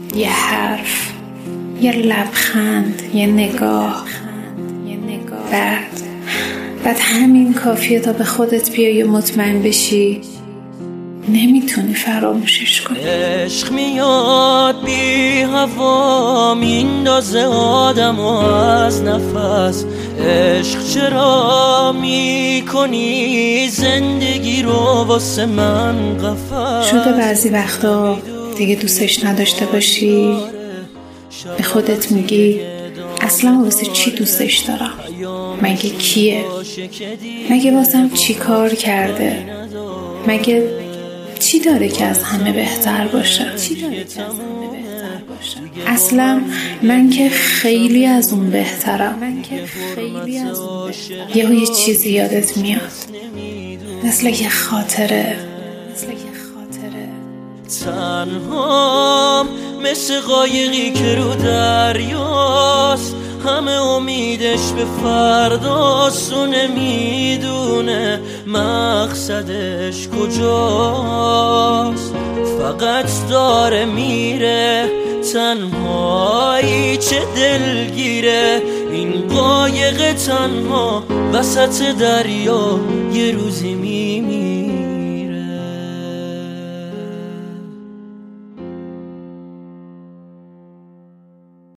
یه حرف، یه لبخند، یه نگاه. بعد همین کافیه تا به خودت بیای و مطمئن بشی نمیتونی فراموشش کنی. عشق میاد بی هوا میندازه آدم از نفس. عشق چرا میکنی زندگی رو واسه من قفس؟ شده بعضی وقتا دیگه دوستش نداشته باشی، به خودت میگی اصلا واسه چی دوستش دارم؟ مگه کیه؟ مگه واسم چی کار کرده؟ مگه چی داره که از همه بهتر باشه؟ اصلا من که خیلی از اون بهترم. یه چیزی یادت میاد، مثل یه خاطره. تنهام مثل قایقی که رو دریاست، همه امیدش به فرداست و نمیدونه مقصدش کجاست. فقط داره میره تنهایی، چه دلگیره این قایق تنها وسط دریا، یه روزی میمیره.